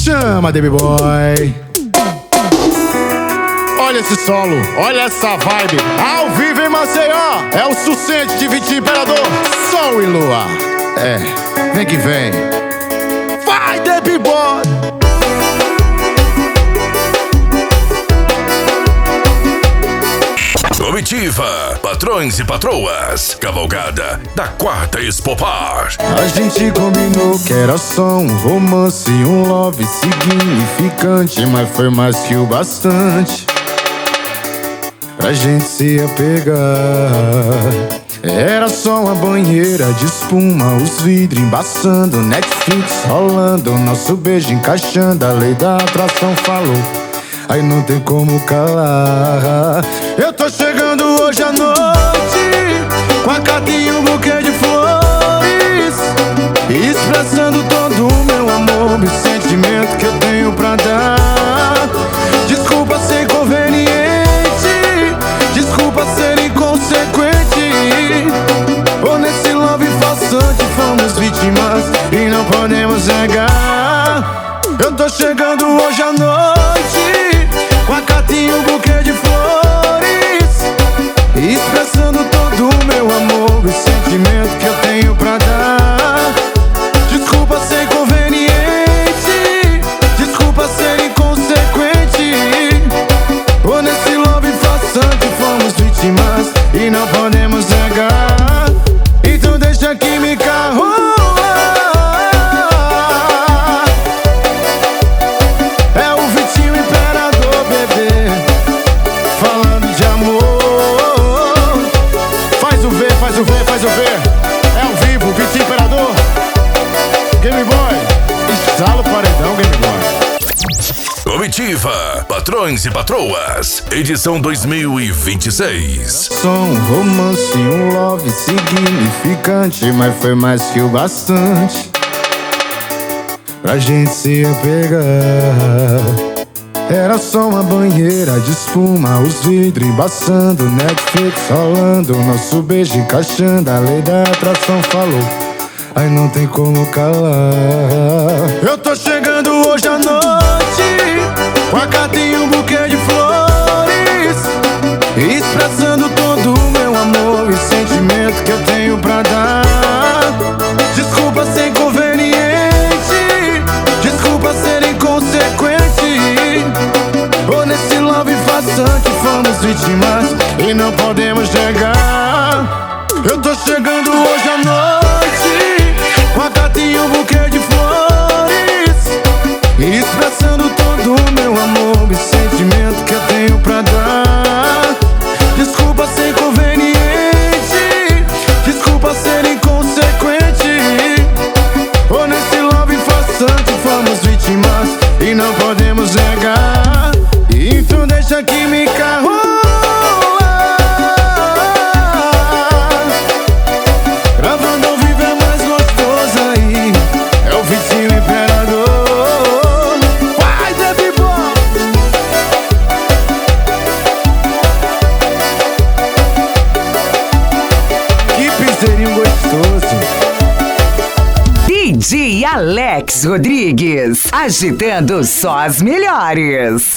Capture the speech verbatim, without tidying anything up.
Chama, Baby Boy. Olha esse solo, olha essa vibe. Ao vivo em Maceió, é o sucente de Vitinho Imperador. Sol e lua, é, vem que vem. Vai, Baby Boy. Comitiva, patrões e patroas, cavalgada da quarta Expopar. A gente combinou que era só um romance, um love significante, mas foi mais que o bastante pra gente se apegar. Era só uma banheira de espuma, os vidros embaçando, Netflix rolando, nosso beijo encaixando, a lei da atração falou, aí não tem como calar. Eu tô chegando hoje à noite com a carta e um buquê de flores, expressando todo o meu amor e sentimento que eu tenho pra dar. Desculpa ser inconveniente, desculpa ser inconsequente, ou nesse love farsante fomos vítimas e não podemos negar. Eu tô chegando hoje à noite com a carta e um buquê de flores, expressando todo o meu amor e sentimento que eu tenho pra dar. Desculpa ser inconveniente, desculpa ser inconsequente, ou nesse love farsante fomos vítimas e não podemos negar. Então deixa a química rolar. É o Vitinho Imperador, bebê, falando de amor. Faz o V, faz o V, faz o V. É ao vivo, Vitinho Imperador. Game Boy, instala o paredão, Game Boy. Comitiva, patrões e patroas, edição dois mil e vinte e seis. Só um romance, um love significante, mas foi mais que o bastante pra gente se apegar. Era só uma banheira de espuma, os vidros embaçando, Netflix rolando, nosso beijo encaixando, a lei da atração falou, aí não tem como calar. Eu tô chegando hoje à noite com a carta e um buquê de flores, expressando todo o meu amor e sentimento que eu tenho pra dar. Desculpa ser inconveniente, desculpa ser inconsequente, ou nesse love farsante fomos vítimas e não podemos negar. Eu tô chegando hoje à noite com a carta e um buquê de flores, expressando todo o meu amor e sentimento que eu tenho pra dar. Desculpa ser inconveniente, desculpa ser inconsequente, ou nesse love farsante fomos vítimas e não podemos negar. Então deixa a química rolar. Gravando ao vivo é mais gostoso aí, é o Vitinho Imperador. Vai, Baby Boy. Que piseirinho gostoso. D J Alex Rodrigues, agitando só as melhores.